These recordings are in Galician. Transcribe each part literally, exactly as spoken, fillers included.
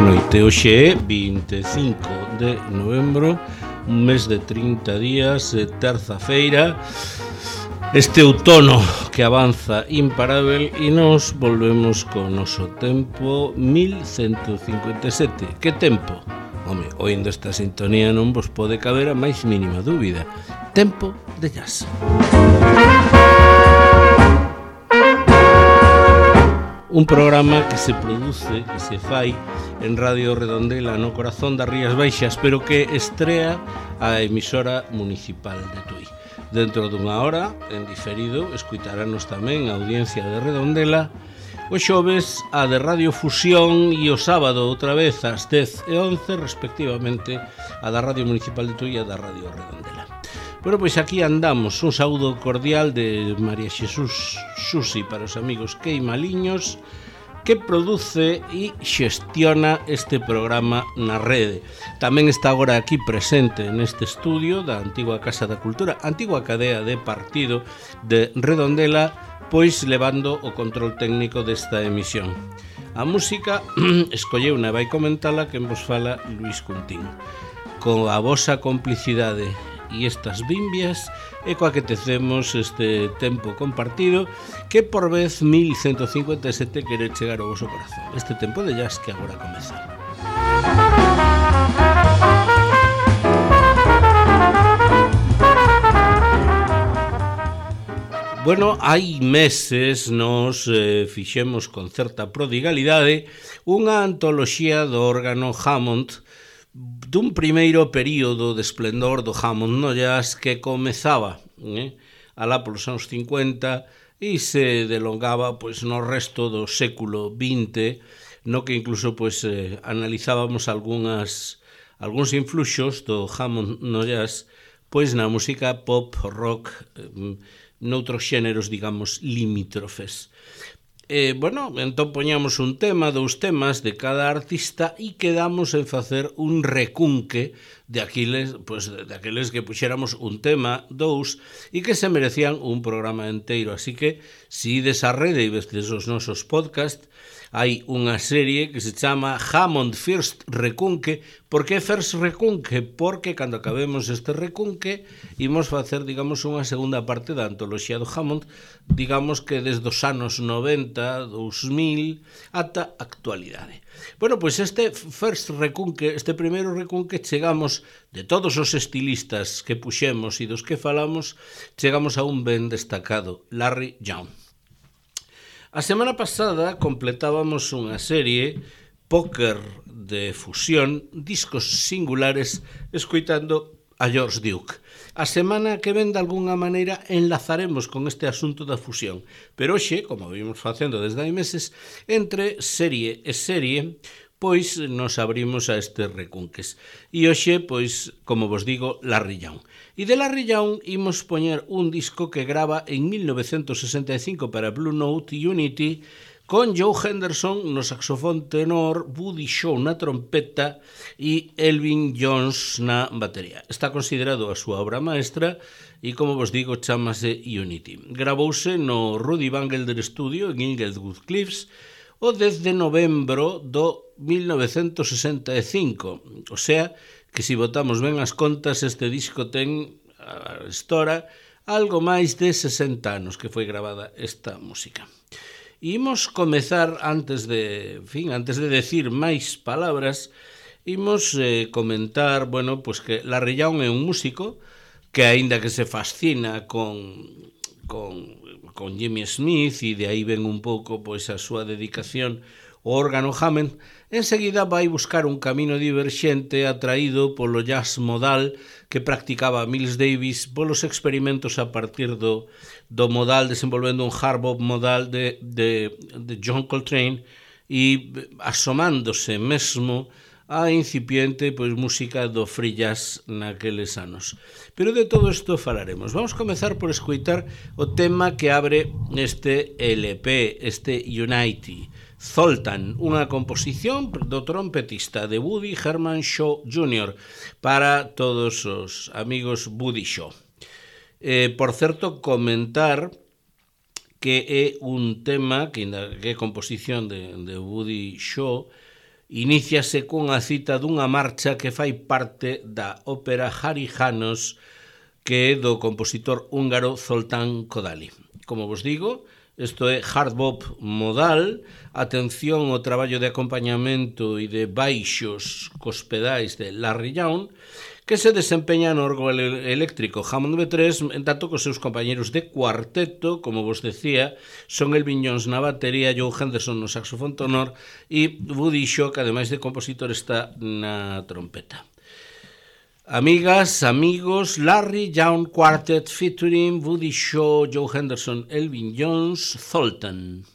noite. Hoxe é vinte e cinco de novembro, un mes de trinta días, terza-feira, este outono que avanza imparável e nos volvemos co noso tempo mil ciento cincuenta e sete. Que tempo? Home, oindo esta sintonía non vos pode caber a máis mínima dúbida. Tempo de jazz. Un programa que se produce, que se fai en Radio Redondela no corazón das Rías Baixas, pero que estrea a emisora municipal de Tui. Dentro dunha hora, en diferido, escuitarános tamén a audiencia de Redondela, o xoves a de Radio Fusión e o sábado outra vez ás dez e once, respectivamente, a da Radio Municipal de Tui e a da Radio Redondela. Bueno, pois aquí andamos. Un saúdo cordial de María Xesús Susi para os amigos Queimaliños, que produce e xestiona este programa na rede. Tamén está agora aquí presente neste estudio da antigua Casa da Cultura, antigua cadea de partido de Redondela, pois levando o control técnico desta emisión. A música escolleu unha vai comentala que vos fala Luís Cuntín. Con a vosa complicidade e estas bimbias é coa que tecemos este tempo compartido que por vez mil ciento cincuenta e sete quere chegar ao voso corazón. Este tempo de jazz que agora comeza. Bueno, hai meses nos eh, fixemos con certa prodigalidade unha antoloxía do órgano Hammond dun primeiro período de esplendor do Hammond no jazz que comezaba eh, alá polos anos cincuenta e se delongaba pois, no resto do século vinte, no que incluso pois, eh, analizábamos algunhas, algúns influxos do Hammond no jazz pois na música pop, rock, eh, noutros xéneros, digamos, limítrofes. Eh, bueno, entón poñamos un tema, dous temas de cada artista e quedamos en facer un recunque de aqueles, pues, de aqueles que puxéramos un tema, dous, e que se merecían un programa enteiro. Así que, si ides a rede e vestes os nosos podcast, hai unha serie que se chama Hammond First Recunque. Por que First Recunque? Porque cando acabemos este recunque imos facer, digamos, unha segunda parte da antoloxía do Hammond, digamos que desde os anos noventa, dous mil, ata a actualidade. Bueno, pois este First Recunque, este primeiro recunque, chegamos, de todos os estilistas que puxemos e dos que falamos, chegamos a un ben destacado, Larry Young. A semana pasada completábamos unha serie póker de fusión, discos singulares, escoitando a George Duke. A semana que ven, de algunha maneira, enlazaremos con este asunto da fusión. Pero hoxe, como vimos facendo desde hai meses, entre serie e serie, pois nos abrimos a estes recunques. E hoxe, pois, como vos digo, Larry Young. E de Larry Young imos poñer un disco que grava en mil novecientos sesenta e cinco para Blue Note Unity, con Joe Henderson no saxofón tenor, Buddy Shaw na trompeta e Elvin Jones na batería. Está considerado a súa obra maestra e, como vos digo, chamase Unity. Gravouse no Rudy Van Gelder Studio en Inglewood Cliffs o dez de novembro do mil novecientos sesenta e cinco. O sea, que se botamos ben as contas, este disco ten a estora algo máis de sesenta anos que foi gravada esta música. E imos comezar, antes de, en fin, antes de decir máis palabras, imos eh, comentar, bueno, pues que Larry Young é un músico que, aínda que se fascina con, con, con Jimmy Smith, e de aí ven un pouco pois a súa dedicación ao órgano Hammond, enseguida vai buscar un camino diverxente atraído polo jazz modal que practicaba Miles Davis, polos experimentos a partir do, do modal, desenvolvendo un hard bop modal de, de, de John Coltrane e asomándose mesmo a incipiente pois, música do free jazz naqueles anos. Pero de todo isto falaremos. Vamos comezar por escoitar o tema que abre este L P, este Unity. Zoltan, unha composición do trompetista de Buddy Herman Shaw júnior para todos os amigos Buddy Shaw. Eh, por certo, comentar que é un tema que, que é composición de, de Buddy Shaw Iníciase cunha cita dunha marcha que fai parte da ópera Hari János, que é do compositor húngaro Zoltán Kodály. Como vos digo, isto é hard bop modal, atención ao traballo de acompañamento e de baixos cos pedais de Larry Young, que se desempeña no órgano eléctrico Hammond B tres, en tanto que os seus compañeros de cuarteto, como vos decía, son Elvin Jones na batería, Joe Henderson no saxofón tenor e Woody Shaw, que ademais de compositor está na trompeta. Amigas, amigos, Larry Young Quartet featuring Woody Shaw, Joe Henderson, Elvin Jones, Zoltán.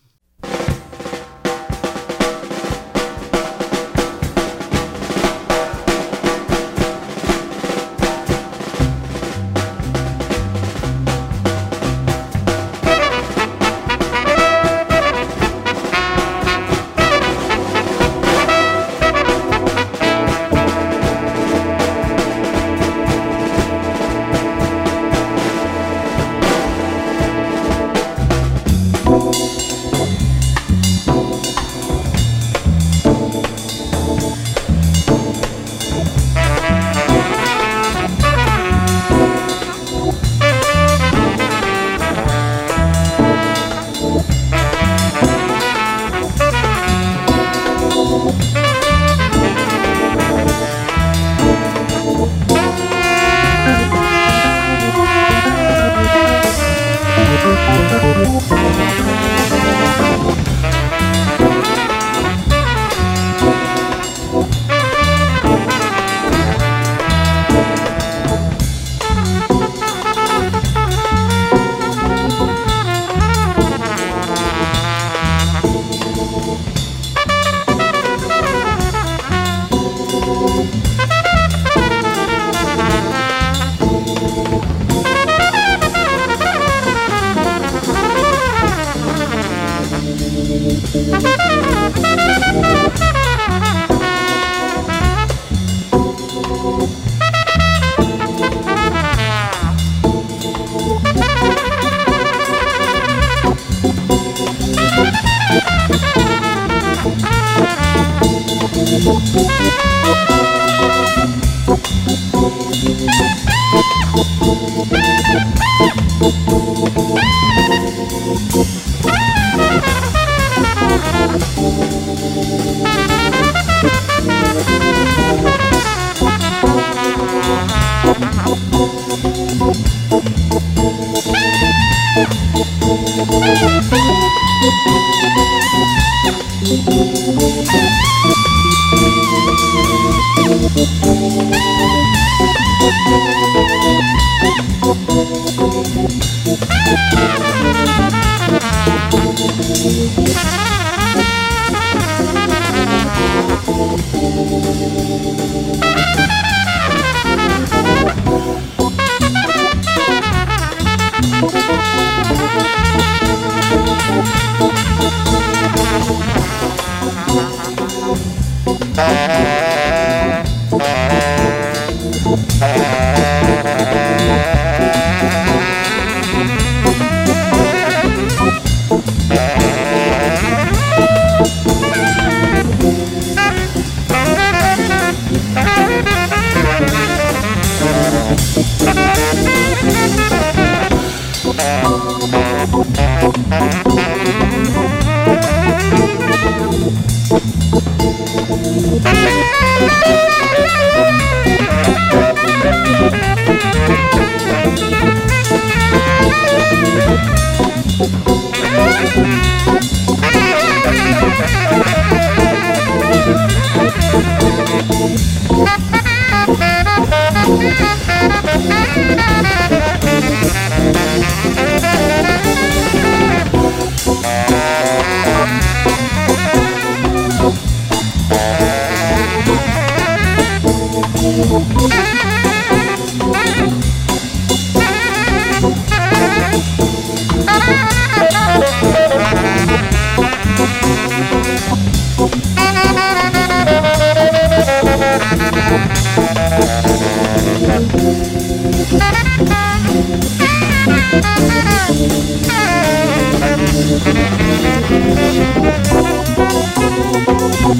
Thank you.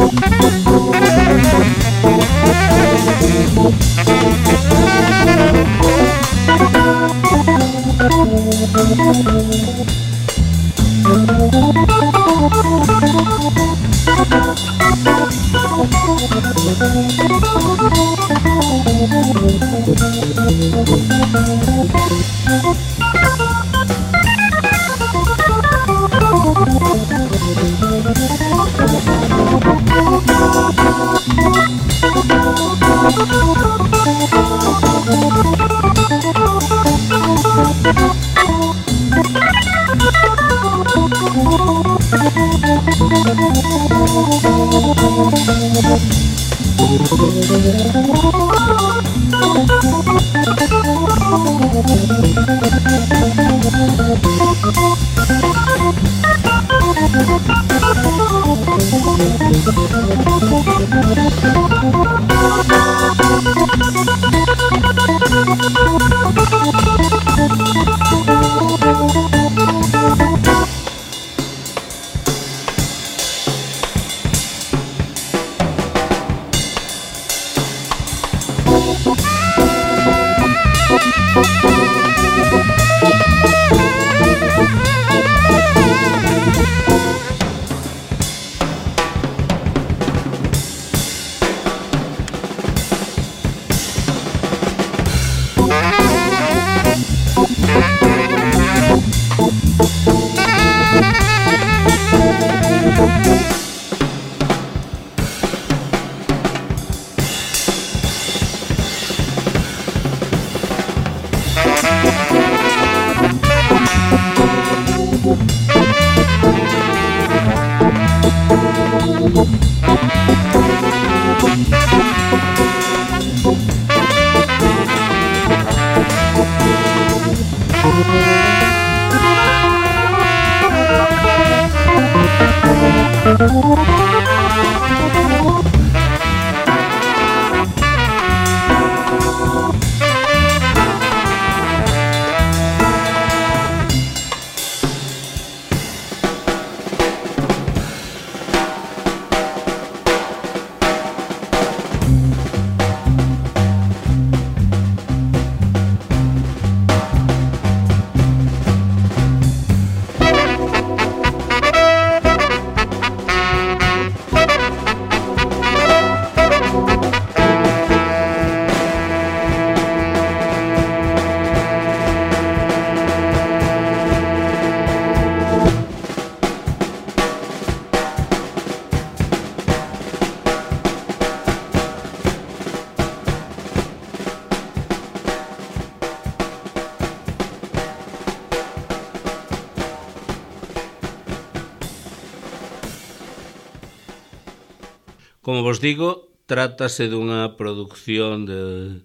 Como vos digo, trátase dunha produción de,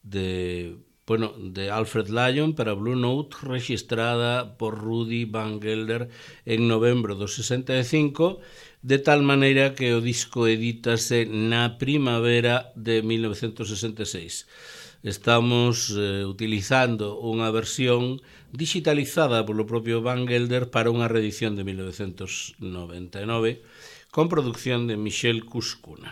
de, bueno, de Alfred Lion para Blue Note, registrada por Rudy Van Gelder en novembro do sesenta e cinco, de tal maneira que o disco edítase na primavera de mil novecentos sesenta e seis. Estamos eh, utilizando unha versión digitalizada polo propio Van Gelder para unha reedición de mil novecentos noventa e nove, con producción de Michel Cuscuna.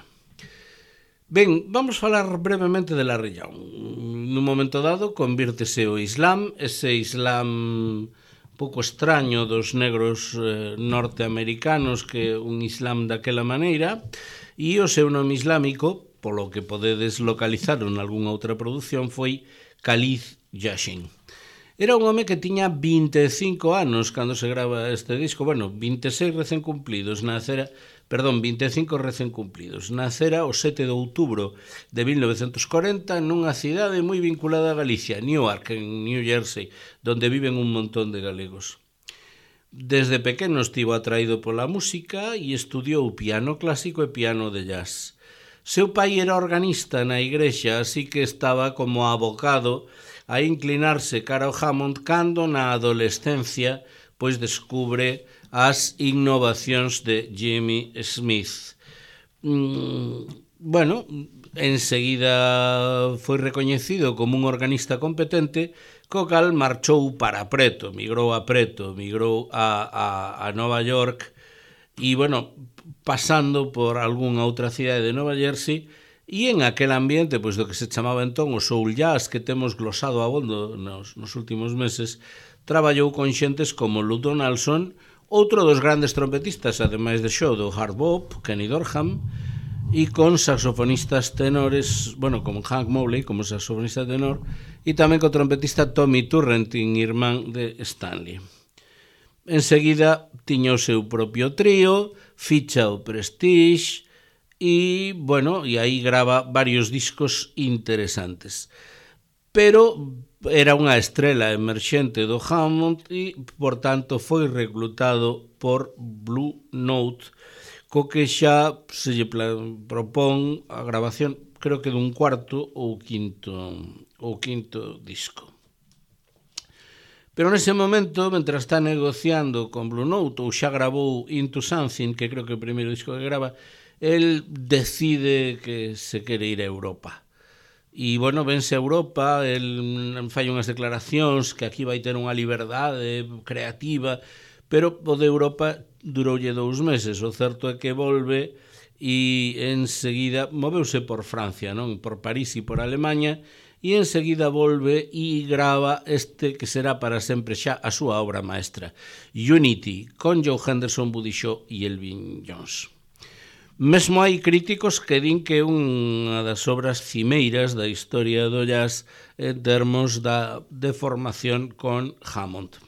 Ben, vamos falar brevemente de Larry Young. Nun momento dado convírtese o Islam, ese Islam un pouco extraño dos negros eh, norteamericanos, que un Islam daquela maneira, e o seu nome islámico, polo que podedes localizar en algunha outra produción, foi Khalid Yashin. Era un home que tiña vinte e cinco anos cando se grava este disco, bueno, vinte e seis recén cumplidos, nacera, perdón, vinte e cinco recén cumplidos. Nacera o sete de outubro de mil novecentos corenta nunha cidade moi vinculada a Galicia, Newark, en New Jersey, donde viven un montón de galegos. Desde pequeno estivo atraído pola música e estudiou piano clásico e piano de jazz. Seu pai era organista na igrexa, así que estaba como abocado a inclinarse cara ao Hammond cando na adolescencia pois descubre as innovacións de Jimmy Smith. Mm, bueno, enseguida foi recoñecido como un organista competente, co cal marchou para Preto, migrou a Preto, migrou a, a, a Nova York e, bueno, pasando por algunha outra cidade de Nova Jersey, e en aquel ambiente, pois, do que se chamaba entón o soul jazz, que temos glosado abondo nos, nos últimos meses, traballou con xentes como Lou Donaldson, outro dos grandes trompetistas, ademais de show, do hard bop, Kenny Dorham, e con saxofonistas tenores, bueno, como Hank Mobley, como saxofonista tenor, e tamén co trompetista Tommy Turrentin, irmán de Stanley. Enseguida tiña o seu propio trío, ficha o Prestige e, bueno, e aí grava varios discos interesantes. Pero era unha estrela emerxente do Hammond e, por tanto, foi reclutado por Blue Note, co que xa se lle propón a grabación, creo que dun cuarto ou quinto, ou quinto disco. Pero nese momento, mentre está negociando con Blue Note, ou xa grabou Into Something, que creo que é o primeiro disco que grava, el decide que se quere ir a Europa. E, bueno, vense a Europa, el fai unhas declaracións que aquí vai ter unha liberdade creativa, pero o de Europa duroulle dous meses. O certo é que volve e enseguida moveuse por Francia, non? Por París e por Alemanha, e enseguida volve e grava este que será para sempre xa a súa obra maestra, Unity, con Joe Henderson, Buddy Shaw e Elvin Jones. Mesmo hai críticos que din que é unha das obras cimeiras da historia do jazz en termos da deformación con Hammond.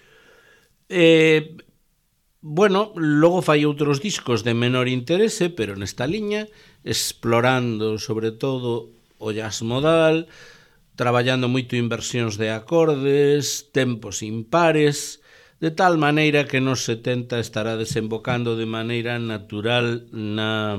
Eh, bueno, logo fai outros discos de menor interese, pero nesta liña, explorando sobre todo o jazz modal, traballando moito inversións de acordes, tempos impares, de tal maneira que nos setenta estará desembocando de maneira natural na,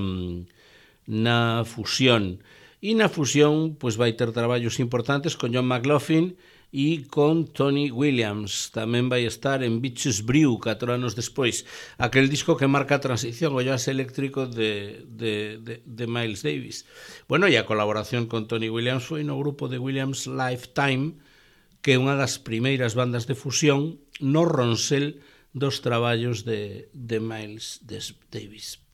na fusión. E na fusión pois vai ter traballos importantes con John McLaughlin e con Tony Williams. Tamén vai estar en Bitches Brew, catro anos despois, aquel disco que marca a transición ao jazz eléctrico de, de, de, de Miles Davis. Bueno, e a colaboración con Tony Williams foi no grupo de Williams Lifetime, que é unha das primeiras bandas de fusión no ronsel dos traballos de, de Miles Davis.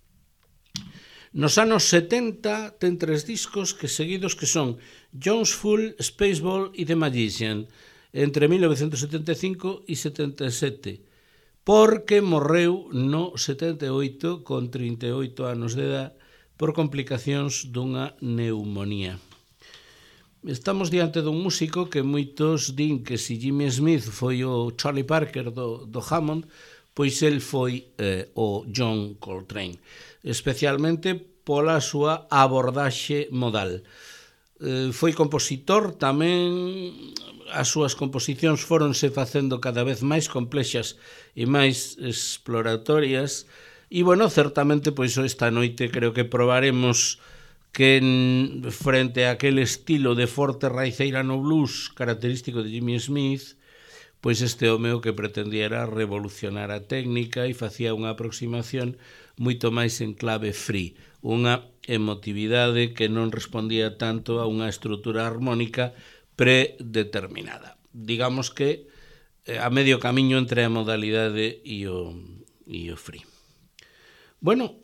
Nos anos setenta ten tres discos que seguidos que son Jones Fool, Spaceball e The Magician, entre mil novecentos setenta e cinco e setenta e sete, porque morreu no setenta e oito con trinta e oito anos de edad por complicacións dunha neumonía. Estamos diante dun músico que moitos din que se Jimmy Smith foi o Charlie Parker do, do Hammond, pois el foi eh, o John Coltrane, especialmente pola súa abordaxe modal. Eh, foi compositor tamén, as súas composicións foronse facendo cada vez máis complexas e máis exploratorias, e, bueno, certamente, pois, esta noite creo que probaremos que frente a aquel estilo de forte raiceira no blues característico de Jimmy Smith, pois este home o que pretendía era revolucionar a técnica e facía unha aproximación moito máis en clave free, unha emotividade que non respondía tanto a unha estrutura armónica predeterminada. Digamos que a medio camiño entre a modalidade e o, e o free. Bueno,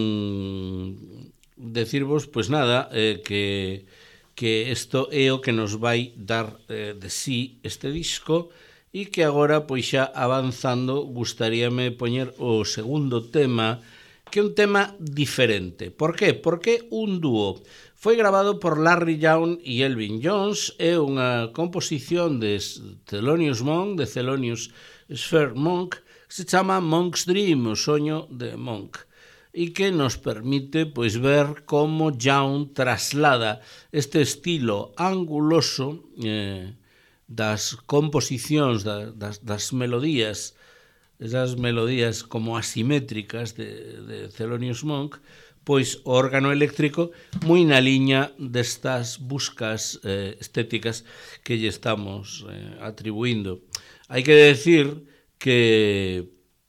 mmm, decirvos, pois nada, eh, que, que isto é o que nos vai dar eh, de sí este disco, e que agora, pois xa avanzando, gustaríame poñer o segundo tema, que é un tema diferente. Por qué? Porque un dúo. Foi grabado por Larry Young e Elvin Jones, é unha composición de Thelonious Monk, de Thelonious Sphere Monk, que se chama Monk's Dream, o soño de Monk, e que nos permite pois ver como Young traslada este estilo anguloso eh, das composicións, das, das melodías, esas melodías como asimétricas de, de Thelonious Monk, pois o órgano eléctrico moi na liña destas buscas eh, estéticas que lle estamos eh, atribuindo. Hai que decir que,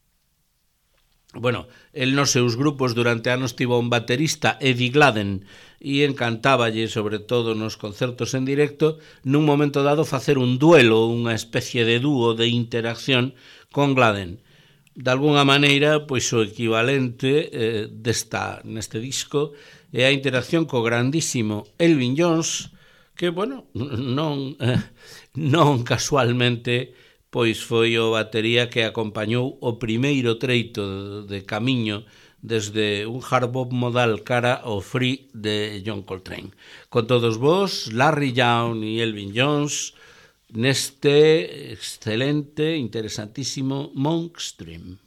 bueno, el nos seus grupos durante anos tivo un baterista, Eddie Gladden, e encantáballe, sobre todo nos concertos en directo, nun momento dado facer un duelo, unha especie de dúo de interacción con Gladden. de alguna maneira, pois o equivalente eh, desta, neste disco é a interacción co grandísimo Elvin Jones, que, bueno, non, eh, non casualmente, pois foi o batería que acompañou o primeiro treito de camiño desde un hard bop modal cara ao free de John Coltrane. Con todos vos, Larry Young e Elvin Jones, neste excelente, interesantísimo Monk Stream.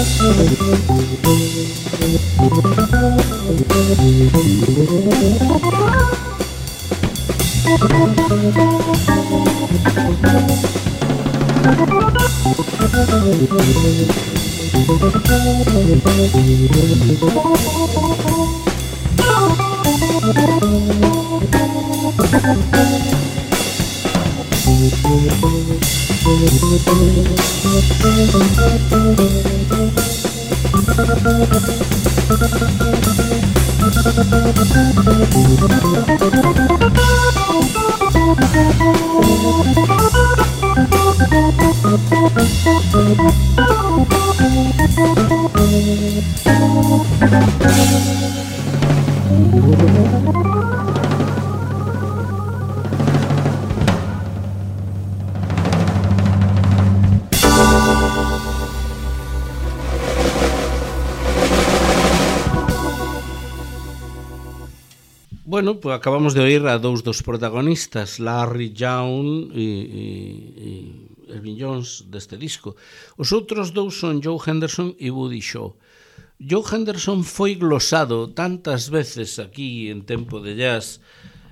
Bueno, pues acabamos de oír a dous dos protagonistas, Larry Young e, e, e Elvin Jones deste disco. Os outros dous son Joe Henderson e Buddy Shaw. Joe Henderson foi glosado tantas veces aquí en Tempo de Jazz,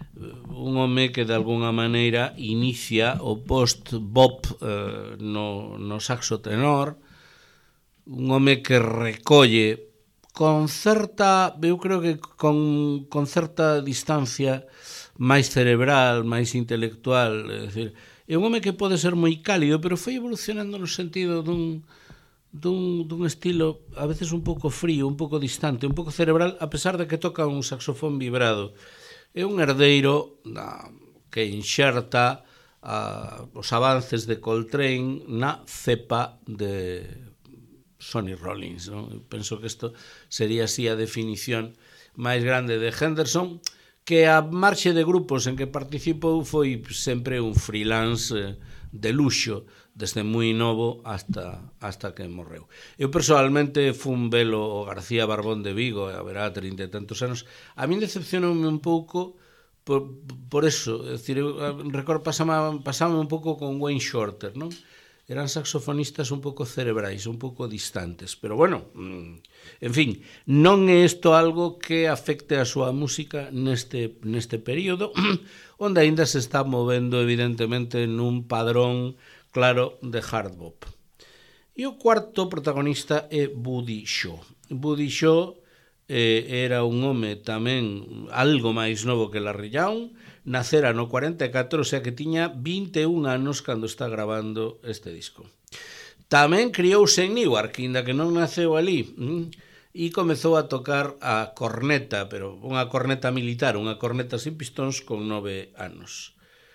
un home que de alguna maneira inicia o post-bop eh, no, no saxo tenor, un home que recolle con certa, eu creo que con, con certa distancia máis cerebral, máis intelectual, é dicir, é un home que pode ser moi cálido, pero foi evolucionando no sentido dun, dun, dun estilo a veces un pouco frío, un pouco distante, un pouco cerebral, a pesar de que toca un saxofón vibrado. É un herdeiro na, que inxerta a, os avances de Coltrane na cepa de Sonny Rollins, non? Eu penso que isto sería así a definición máis grande de Henderson, que a marxe de grupos en que participou foi sempre un freelance de luxo, desde moi novo hasta, hasta que morreu. Eu personalmente fun velo o García Barbón de Vigo, haberá trinta e tantos anos. A min decepcionoume un pouco por, por eso, é dicir, eu recordo pasaba, pasaba un pouco con Wayne Shorter, non? Eran saxofonistas un pouco cerebrais, un pouco distantes, pero bueno, en fin, non é isto algo que afecte a súa música neste, neste período, onde aínda se está movendo evidentemente nun padrón claro de hard bop. E o cuarto protagonista é Buddy Shaw. Buddy Shaw eh, era un home tamén algo máis novo que Larry Young, nacera no cuarenta e catro, o sea que tiña vinte e un anos cando está grabando este disco. Tamén criouse en Newark, inda que non naceu ali, e comezou a tocar a corneta, pero unha corneta militar, unha corneta sin pistóns con nove anos.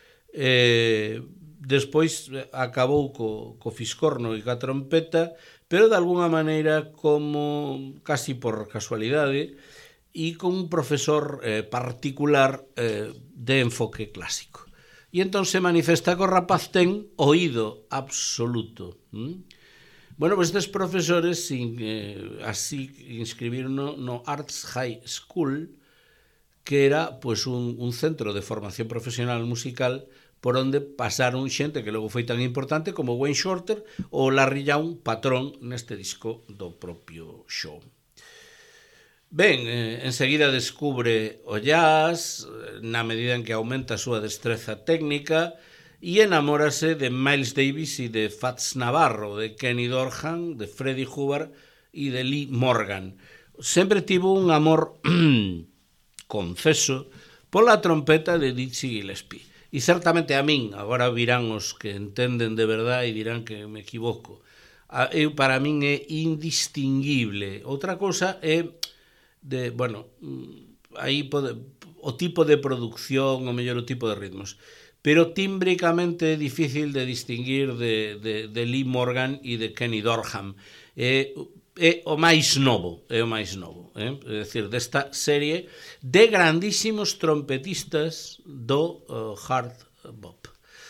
Eh, despois acabou co, co fiscorno e ca trompeta, pero de alguna maneira como casi por casualidade, e con un profesor eh, particular eh, de enfoque clásico. E entón se manifesta que o rapaz ten oído absoluto. ¿Mm? Bueno, pues estes profesores sin, eh, así inscribiron no, no Arts High School, que era pues, un, un centro de formación profesional musical por onde pasaron xente que logo foi tan importante como Wayne Shorter ou Larry Young, patrón neste disco do propio Shaw. Ben, eh, enseguida descubre o jazz, na medida en que aumenta a súa destreza técnica, e enamórase de Miles Davis e de Fats Navarro, de Kenny Dorham, de Freddie Hubbard e de Lee Morgan. Sempre tivo un amor confeso pola trompeta de Dizzy Gillespie. E certamente a min, agora virán os que entenden de verdade e dirán que me equivoco, eu para min é indistinguible. Outra cosa é de, bueno, aí pode, o tipo de producción, o mellor o tipo de ritmos, pero tímbricamente é difícil de distinguir de, de, de Lee Morgan e de Kenny Dorham. É, é o máis novo, é o máis novo, eh? É dicir, desta serie de grandísimos trompetistas do uh, hard bop.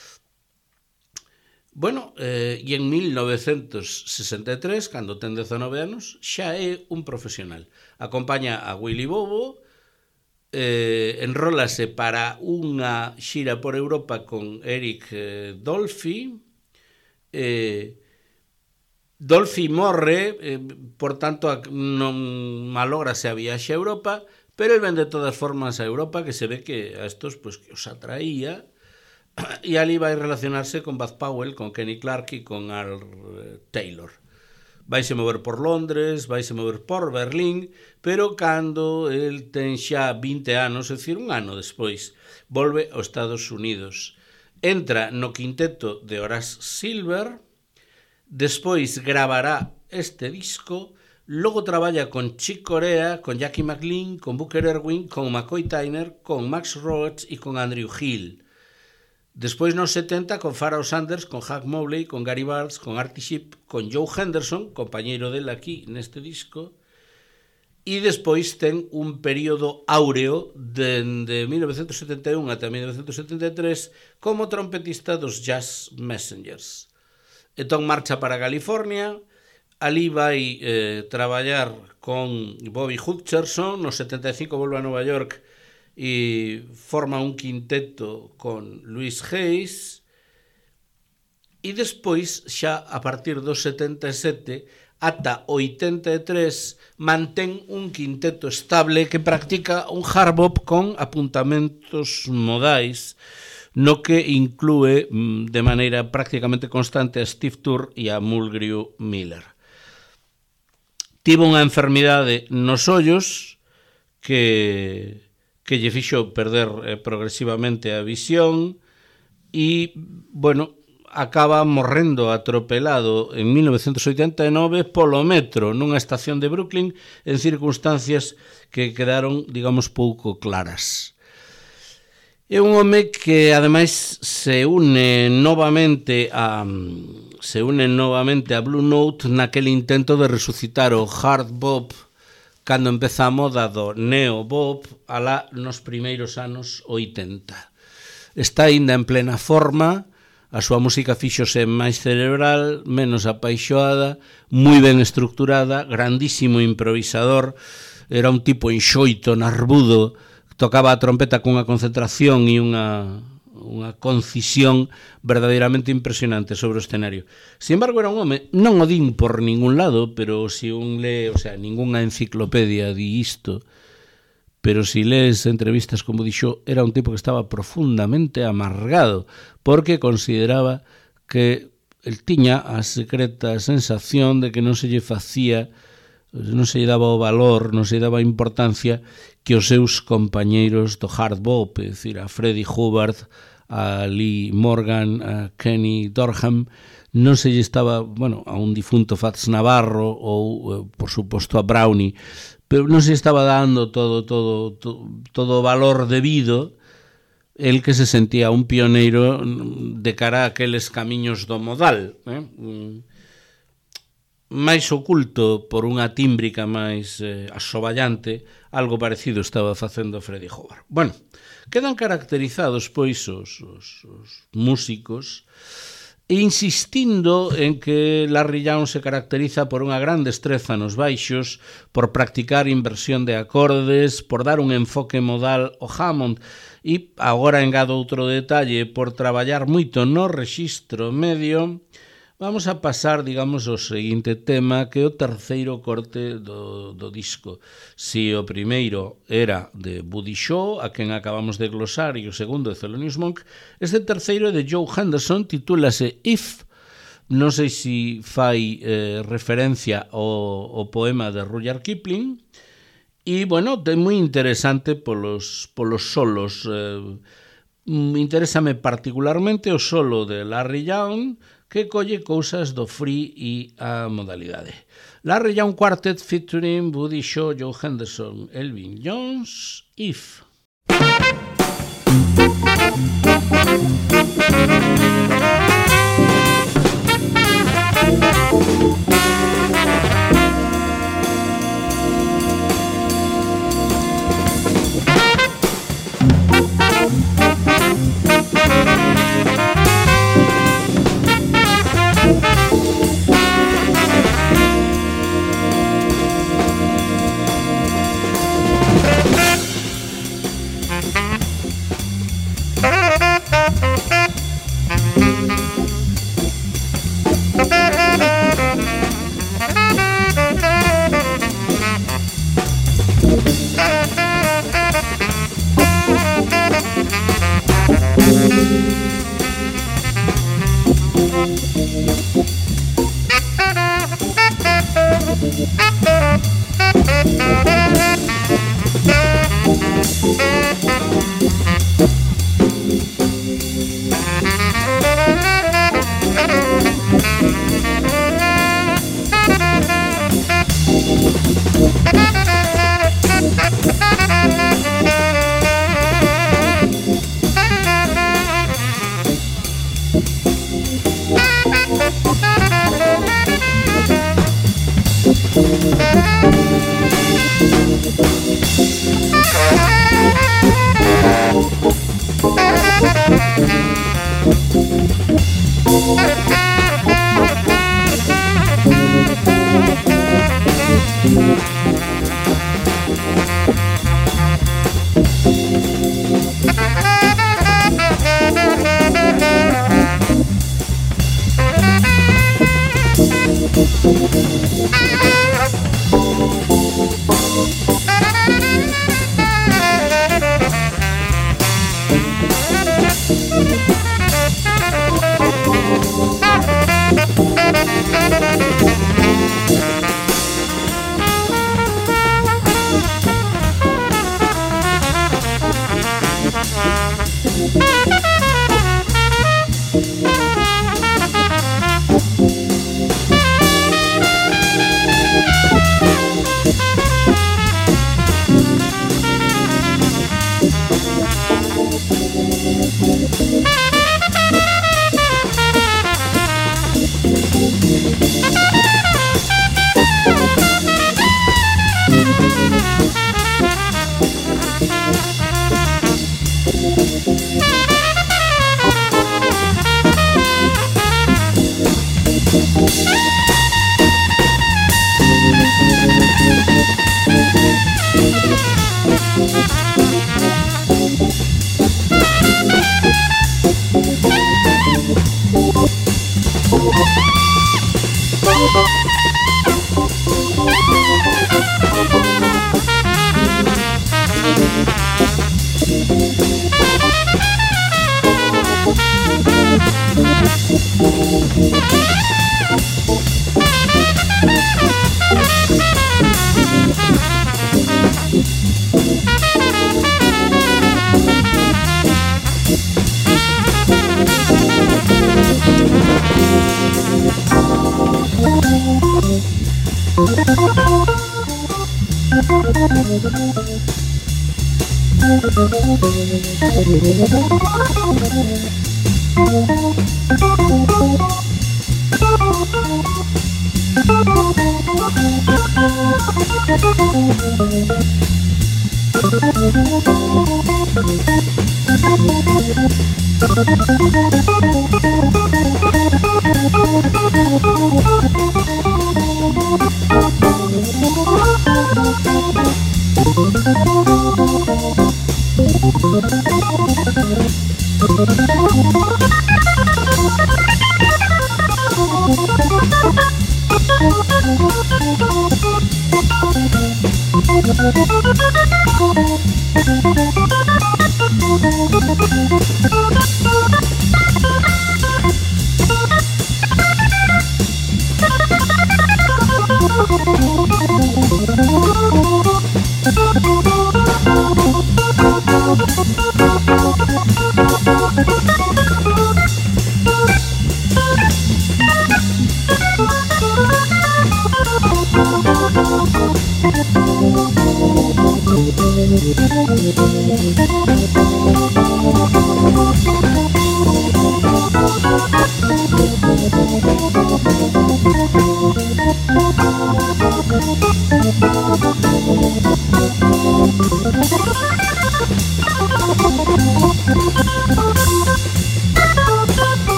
Bueno, eh, e en mil novecentos sesenta e tres, cando ten dezanove anos, xa é un profesional. Acompaña a Willy Bobo, eh, enrólase para unha xira por Europa con Eric eh, Dolphy, eh, Dolphy morre, eh, por tanto non malograse a viaxe a Europa, pero el ven de todas formas a Europa, que se ve que a estos pues, que os atraía, e ali vai relacionarse con Bud Powell, con Kenny Clark e con Al Taylor. Vaise mover por Londres, vaise mover por Berlín, pero cando el ten xa vinte anos, é dicir, un ano despois, volve aos Estados Unidos. Entra no quinteto de Horace Silver, despois gravará este disco, logo traballa con Chick Corea, con Jackie McLean, con Booker Erwin, con McCoy Tyner, con Max Roach e con Andrew Hill. Despois nos setenta con Pharoah Sanders, con Hugh Mobley, con Gary Bartz, con Artie Shipp, con Joe Henderson, compañeiro del aquí neste disco, e despois ten un período áureo dende mil novecentos setenta e un ata mil novecentos setenta e tres como trompetista dos Jazz Messengers. Entón marcha para California, ali vai eh, traballar con Bobby Hutcherson, no setenta e cinco volve a Nova York e forma un quinteto con Louis Hayes, e despois, xa a partir do setenta e sete ata oitenta e tres, mantén un quinteto estable que practica un hard bop con apuntamentos modais, no que inclúe de maneira prácticamente constante a Steve Turr e a Mulgrew Miller. Tivo unha enfermidade nos ollos que, que lle fixo perder eh, progresivamente a visión e, bueno, acaba morrendo atropelado en mil novecentos oitenta e nove polo metro nunha estación de Brooklyn en circunstancias que quedaron, digamos, pouco claras. É un home que ademais se une novamente a se une novamente a Blue Note naquele intento de resucitar o hard bop cando empeza a moda do neo bop alá nos primeiros anos oitenta. Está aínda en plena forma, a súa música fíxose máis cerebral, menos apaixoada, moi ben estructurada, grandísimo improvisador, era un tipo enxoito, narbudo, tocaba a trompeta cunha concentración e unha, unha concisión verdadeiramente impresionante sobre o escenario. Sin embargo, era un home, non o din por ningún lado, pero si un lee, o sea, ningunha enciclopedia di isto, pero si lees entrevistas como dixo, era un tipo que estaba profundamente amargado, porque consideraba que el tiña a secreta sensación de que non se lle facía, non se lle daba o valor, non se lle daba importancia que os seus compañeiros do hard bop, é dicir, a Freddie Hubbard, a Lee Morgan, a Kenny Dorham, non se lle estaba, bueno, a un difunto Fats Navarro ou, por suposto, a Brownie, pero non se estaba dando todo todo todo, todo o valor debido, el que se sentía un pioneiro de cara a aqueles camiños do modal, eh? máis oculto por unha tímbrica máis eh, asoballante, algo parecido estaba facendo Freddie Hubbard. Bueno, quedan caracterizados, pois, os, os, os músicos, insistindo en que Larry Young se caracteriza por unha gran destreza nos baixos, por practicar inversión de acordes, por dar un enfoque modal ao Hammond, e agora engado outro detalle, por traballar moito no rexistro medio. Vamos a pasar, digamos, ao seguinte tema, que é o terceiro corte do, do disco. Si o primeiro era de Buddy Shaw, a quen acabamos de glosar, e o segundo de Thelonious Monk, este terceiro é de Joe Henderson, titúlase If. Non sei se fai eh, referencia ao, ao poema de Rudyard Kipling, e, bueno, é moi interesante polos, polos solos. Eh, interésame particularmente o solo de Larry Young, que colle cousas do free e a modalidade. Larry Young Quartet featuring Buddy Shaw, Joe Henderson, Elvin Jones, If. Thank you.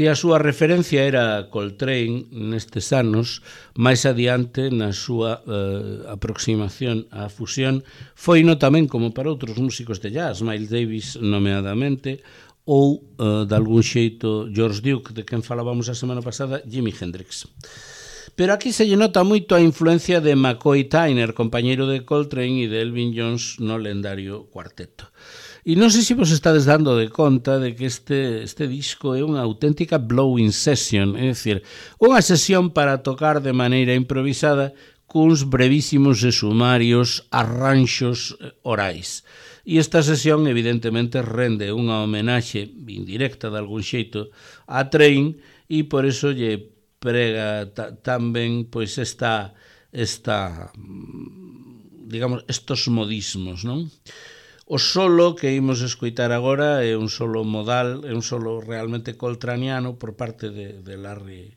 Se a súa referencia era Coltrane nestes anos, máis adiante na súa eh, aproximación á fusión foino tamén como para outros músicos de jazz, Miles Davis nomeadamente, ou eh, de algún xeito George Duke, de quen falábamos a semana pasada, Jimi Hendrix. Pero aquí se lle nota moito a influencia de McCoy Tyner, compañeiro de Coltrane e de Elvin Jones no lendario cuarteto. E non sei se vos estades dando de conta de que este, este disco é unha auténtica blowing session, é dicir, unha sesión para tocar de maneira improvisada cuns brevísimos e sumarios arranxos orais. E esta sesión evidentemente rende unha homenaxe indirecta de algún xeito a Train e por eso lle prega tamén pois esta, esta digamos, estos modismos, non? O solo que imos escoitar agora é un solo modal, é un solo realmente coltraniano por parte de, de Larry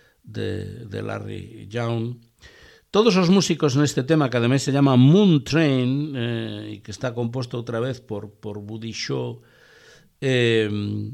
de, de Larry Young. Todos os músicos neste tema, que ademais se llama Moon Train, eh, e que está composto outra vez por, por Buddy Shaw, eh,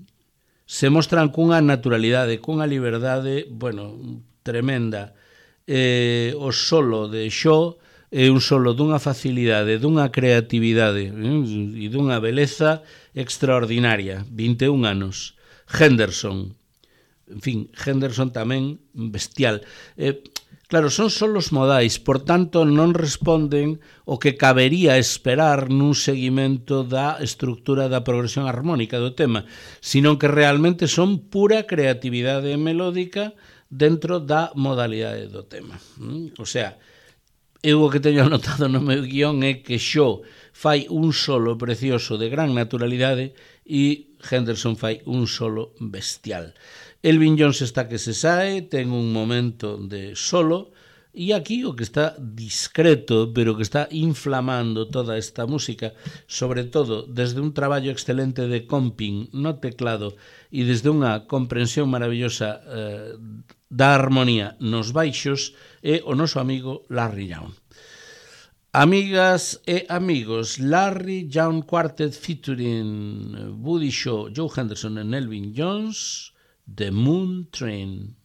se mostran cunha naturalidade, cunha liberdade, bueno, tremenda. Eh, o solo de Shaw é un solo dunha facilidade, dunha creatividade eh, e dunha beleza extraordinaria. vinte e un anos. Henderson, en fin, Henderson tamén bestial. Eh, claro, son solos modais, por tanto non responden o que cabería esperar nun seguimento da estructura da progresión armónica do tema, sino que realmente son pura creatividade melódica dentro da modalidade do tema. Mm? O sea, eu o que teño anotado no meu guión é que Shaw fai un solo precioso de gran naturalidade e Henderson fai un solo bestial. Elvin Jones está que se sae, ten un momento de solo, e aquí o que está discreto, pero que está inflamando toda esta música, sobre todo desde un traballo excelente de comping no teclado e desde unha comprensión maravillosa eh, da armonía nos baixos, é o noso amigo Larry Young. Amigas e amigos, Larry Young Quartet featuring Buddy Shaw, Joe Henderson e Elvin Jones, The Moon Train.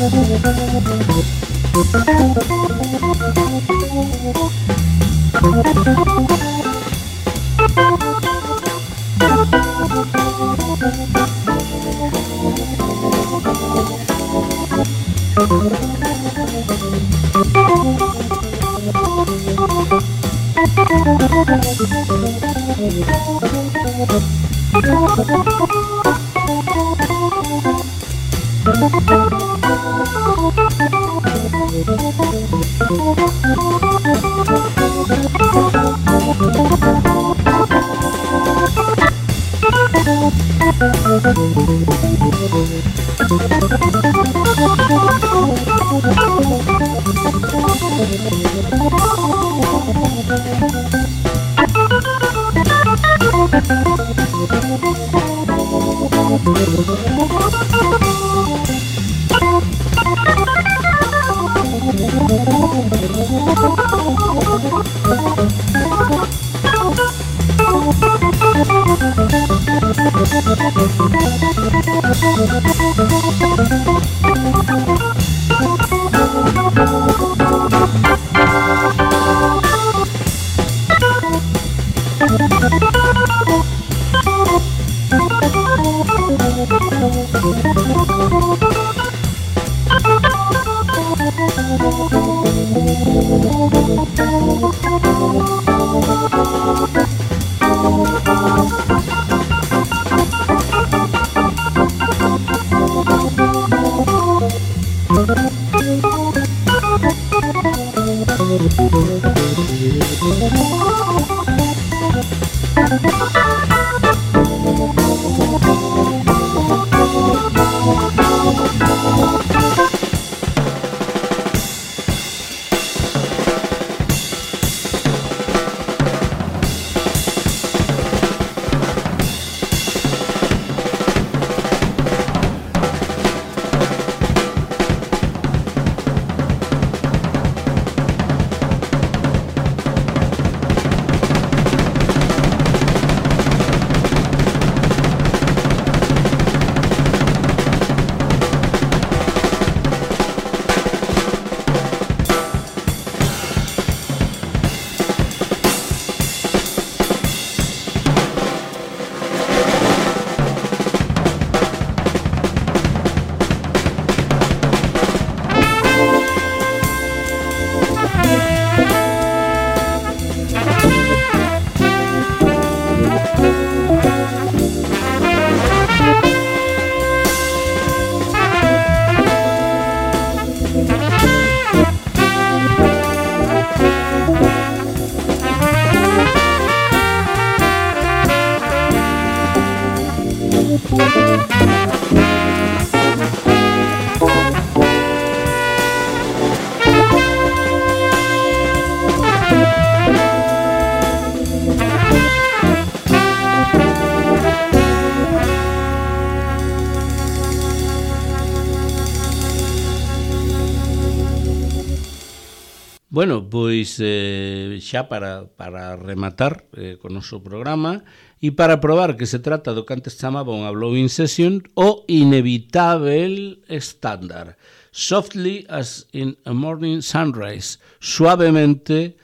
Bueno, pois eh, xa para, para rematar eh, con o noso programa e para probar que se trata do que antes chamaba unha blowing session, o inevitável estándar. Softly as in a morning sunrise, suavemente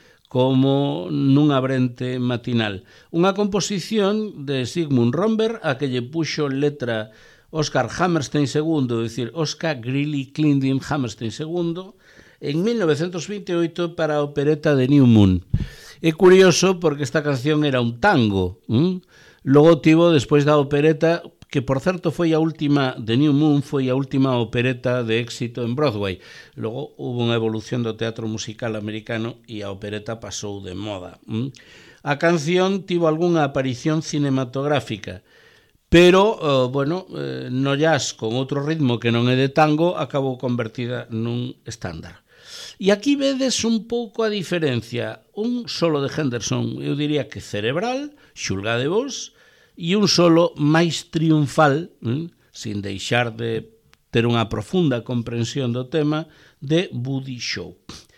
como nunha brente matinal. Unha composición de Sigmund Romberg a que lle puxo letra Oscar Hammerstein segundo, é dicir, Oscar Greeley Clinton Hammerstein segundo, en mil novecentos veinte e oito para a opereta de New Moon. É curioso porque esta canción era un tango. ¿m? Logo tivo, despois da opereta, que por certo foi a última, de New Moon, foi a última opereta de éxito en Broadway. Logo hubo unha evolución do teatro musical americano e a opereta pasou de moda. ¿m? A canción tivo algunha aparición cinematográfica, pero, uh, bueno, eh, no jazz con outro ritmo que non é de tango, acabou convertida nun estándar. E aquí vedes un pouco a diferencia. Un solo de Henderson, eu diría que cerebral, xulgade vos, e un solo máis triunfal, eh, sin deixar de ter unha profunda comprensión do tema, de Buddy Shaw.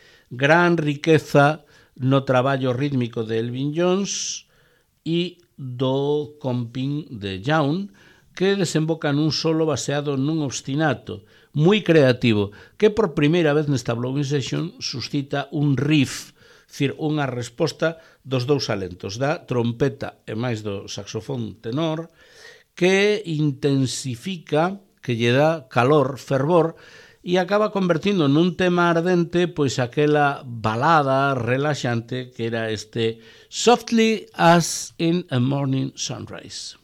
Gran riqueza no traballo rítmico de Elvin Jones e do comping de Young, que desemboca nun solo baseado nun obstinato, moi creativo, que por primeira vez nesta Blowing Session suscita un riff, dicir, unha resposta dos dous talentos, da trompeta e máis do saxofón tenor, que intensifica, que lle dá calor, fervor, e acaba convertindo nun tema ardente pois aquela balada relaxante que era este Softly as in a Morning Sunrise.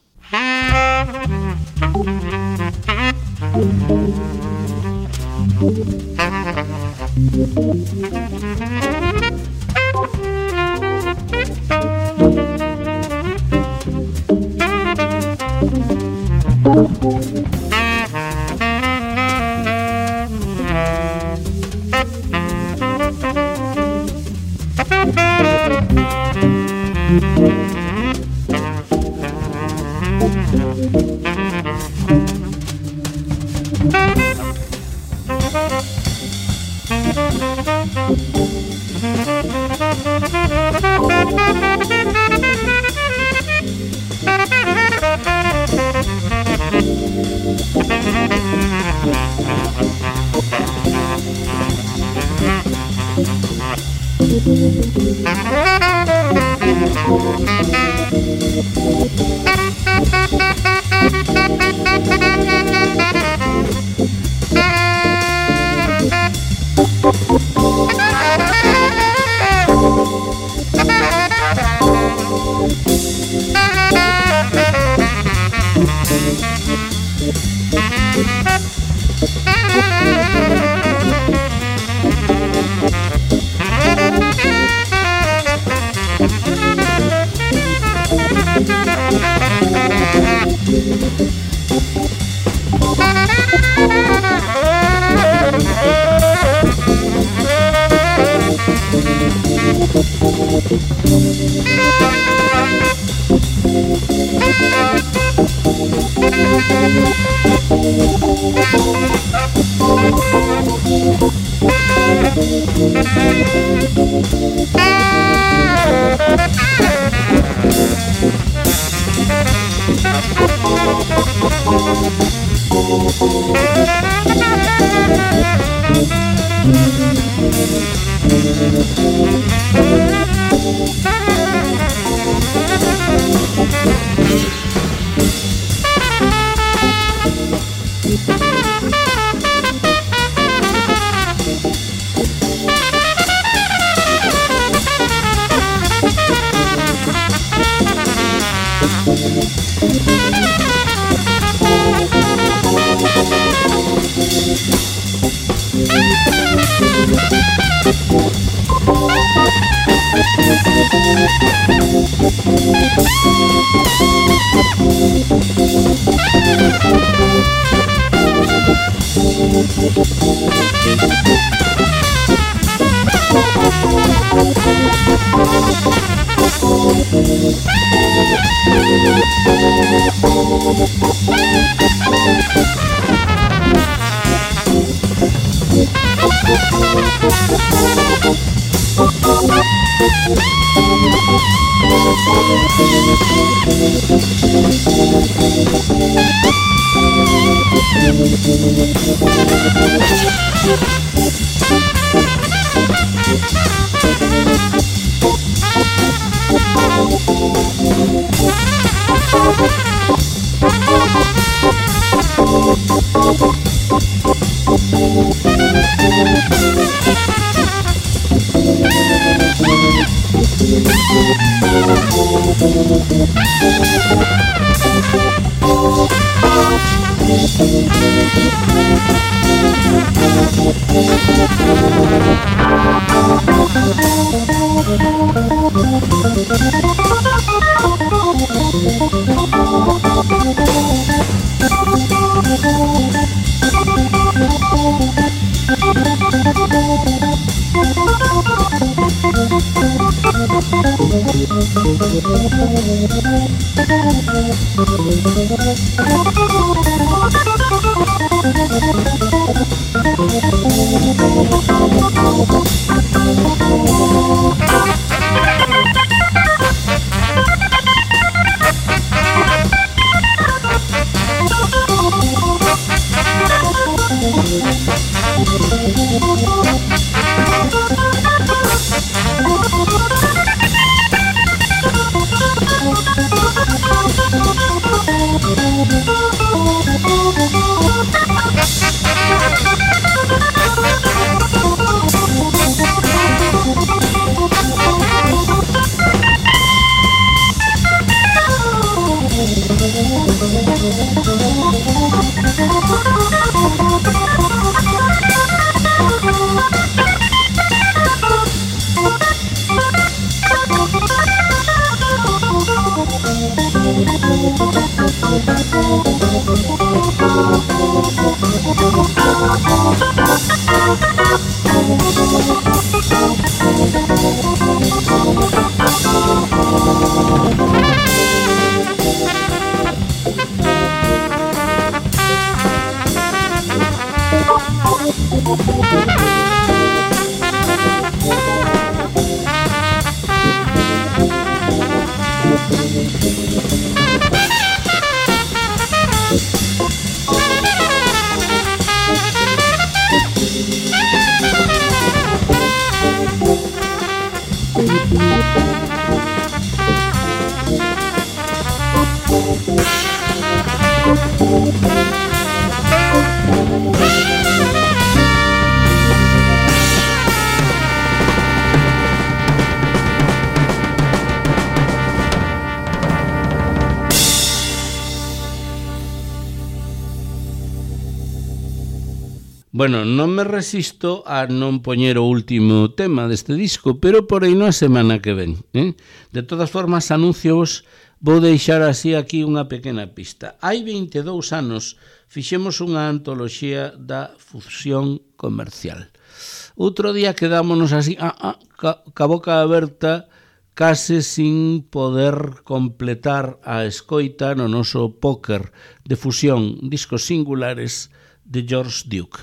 Bueno, non me resisto a non poñer o último tema deste disco, pero por aí non a semana que ven. Eh? De todas formas, anuncios, vou deixar así aquí unha pequena pista. Hai veinte e dous anos fixemos unha antoloxía da fusión comercial. Outro día quedámonos así, ah, ah, ca, ca boca aberta, case sin poder completar a escoita no noso póker de fusión, discos singulares de George Duke.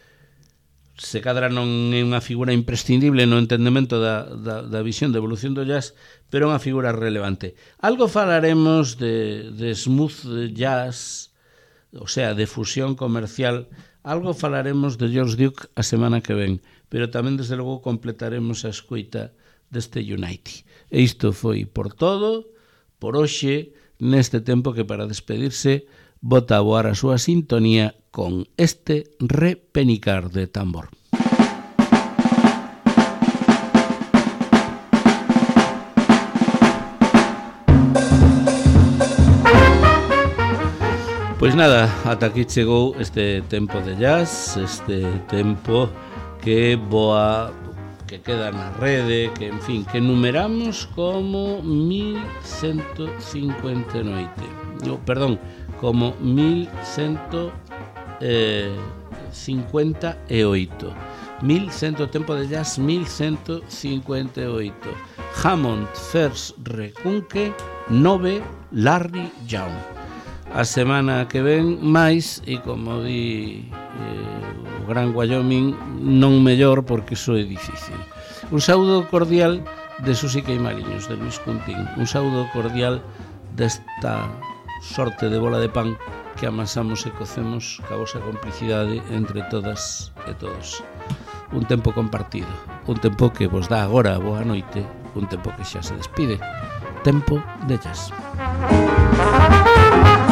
Se cadra non é unha figura imprescindible no entendemento da, da, da visión de evolución do jazz, pero é unha figura relevante. Algo falaremos de, de smooth jazz, o sea, de fusión comercial, algo falaremos de George Duke a semana que ven, pero tamén, desde logo, completaremos a escoita deste Unity. E isto foi por todo, por hoxe, neste tempo que, para despedirse, bota a voar a súa sintonía con este repenicar de tambor. Pois nada, ata aquí chegou este tempo de jazz, este tempo que boa, que queda na rede, que, en fin, que numeramos como mil ciento cincuenta e oito. No, perdón, como mil ciento cincuenta e oito. mil cien tempo de jazz, mil ciento cincuenta e oito. Hammond, First, Recunque, nove, Larry Young. A semana que ven máis, e como di eh, o Gran Wyoming, non mellor, porque iso é difícil. Un saúdo cordial de Susi Queimaliños, de Luis Cuntín. Un saúdo cordial desta sorte de bola de pan que amasamos e cocemos ca vosa complicidade entre todas e todos. Un tempo compartido, un tempo que vos dá agora a boa noite, un tempo que xa se despide. Tempo de jazz.